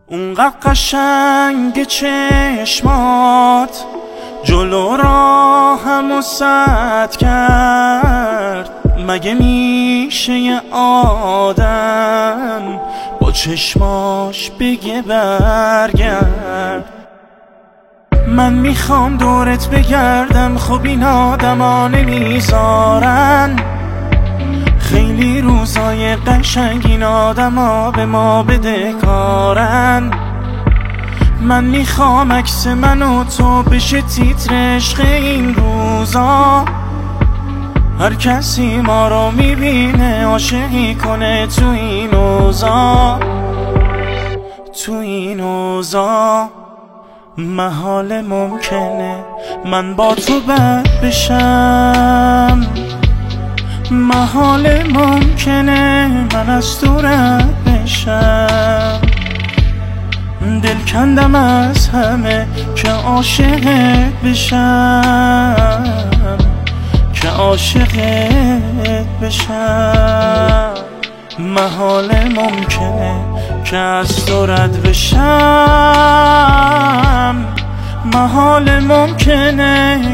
اونقدر قشنگ چشمات جلو راهمو سد کرد. مگه میشه یه آدم با چشماش بگه برگرد؟ من میخوام دورت بگردم، خب این آدما نمیذارن. خیلی روزای قشنگ این آدما به ما بدهکارن. من میخوام عکس من و تو بشه تیتر عشق این روزا. هر کسی ما رو میبینه عاشقی کنه تو این اوضاع. تو این اوضاع محال ممکنه من با تو بد بشم. محال ممکنه من از تو رد بشم. دل کندم از همه که عاشقت بشم، که عاشقت بشم. محال ممکنه که از تو رد بشم. محال ممکنه